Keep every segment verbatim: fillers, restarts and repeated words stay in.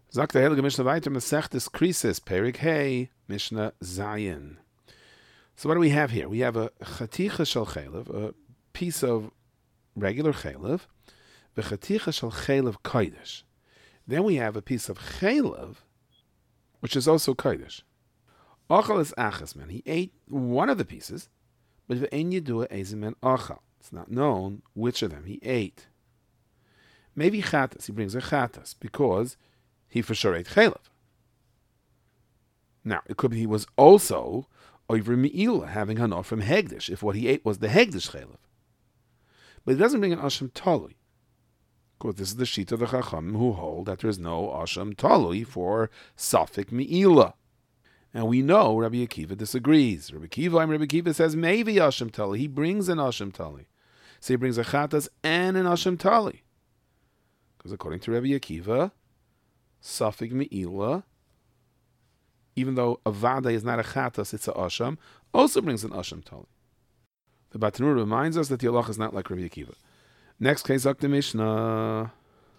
Sagt der Heilige Mishnah weiter, Masechtes Krisis, Perik Hey, Mishnah Zayin. So what do we have here? We have a chaticha shel chaylev, a piece of regular chaylev, the chaticha shel chaylev kodesh. Then we have a piece of chaylev, which is also kodesh. Ochal is achas man. He ate one of the pieces, but ve'en yedua ezimen ochal. It's not known which of them he ate. Maybe chatas. He brings a chatas because he for sure ate chaylev. Now, it could be he was also over mi'ila, having hanor from hegdish, if what he ate was the hegdish chaylev. But he doesn't bring an asham talui. Because this is the sheet of the chacham who hold that there is no asham talui for safik mi'ila. And we know Rabbi Akiva disagrees. Rabbi Akiva, Rabbi Akiva says maybe asham talui. He brings an asham talui. So he brings a chatas and an asham talui. Because according to Rabbi Akiva, Safik Me'ila, even though a Vada is not a Chatas, it's a Asham, also brings an Asham Tali. The Batanur reminds us that the Allah is not like Rabbi Akiva. Next case, Akta Mishnah.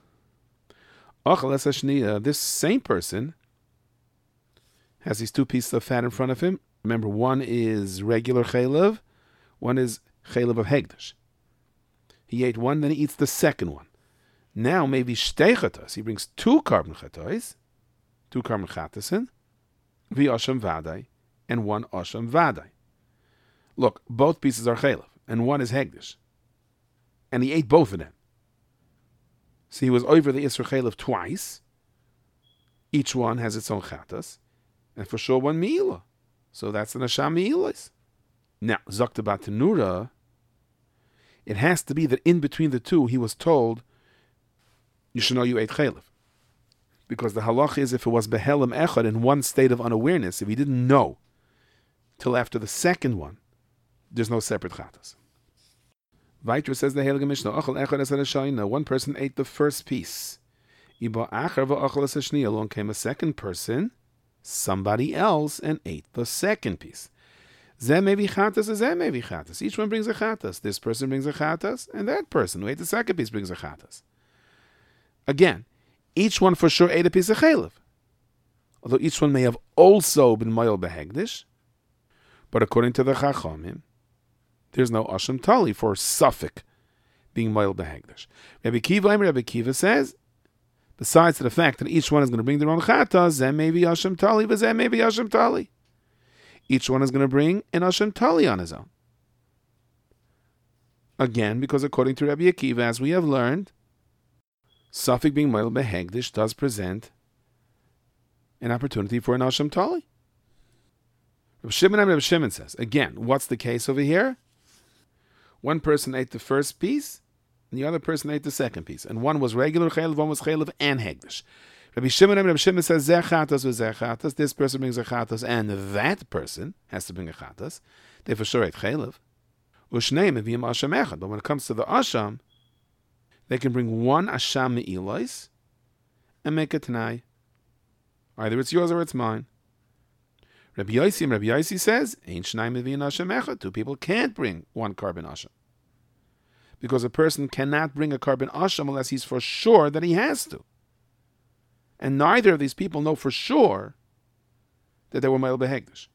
Achal Esashniya, this same person has these two pieces of fat in front of him. Remember, one is regular Chaylev, one is Chaylev of Hegdash. He ate one, then he eats the second one. Now maybe shtei chatos. He brings two carbon chatos, two carbon chatasin, vi asham vadai, and one asham vadai. Look, both pieces are chaylev, and one is hegdish. And he ate both of them. So he was over the Isra chaylev twice. Each one has its own chatas, and for sure one mi'ila. So that's an asham mi'ilas. Now, Zakta Batanura, it has to be that in between the two, he was told, you should know you ate chaylev. Because the halach is if it was behelim echad in one state of unawareness, if he didn't know till after the second one, there's no separate chatas. Vaitra says the Heilige Mishnah, achal echad es shayna. One person ate the first piece. Iba achar va'achal es hashniya. Along came a second person, somebody else, and ate the second piece. Zeh mevi chatas, zeh mevi chatas. Each one brings a chatas. This person brings a chatas, and that person who ate the second piece brings a chatas. Again, each one for sure ate a piece of chaylev. Although each one may have also been moyel behegdish. But according to the Chachamim, there's no asham tali for suffik being moyel behegdish. Rabbi Kiva, Rabbi Kiva says, besides the fact that each one is going to bring their own chatas, zeh may be asham tali, v'zeh may be asham tali. Each one is going to bring an asham tali on his own. Again, because according to Rabbi Akiva, as we have learned, Safik being moil behegdish does present an opportunity for an asham tali. Reb Shimon and Reb Shimon says, again, what's the case over here? One person ate the first piece, and the other person ate the second piece. And one was regular chaylev, one was chaylev and hegdish. Rabbi Shimon and Reb Shimon says, zeh chatas v'zeh chatas. This person brings a chatas, and that person has to bring a chatas. They for sure ate chaylev. Ushneim evim asham echad. But when it comes to the asham, they can bring one asham me'ilois and make a tanai. Either it's yours or it's mine. Rabbi Yossi and Rabbi Yossi says, Ein shnaim mevi'in asham echad. Two people can't bring one carbon asham. Because a person cannot bring a carbon asham unless he's for sure that he has to. And neither of these people know for sure that they were ma'il behegdish.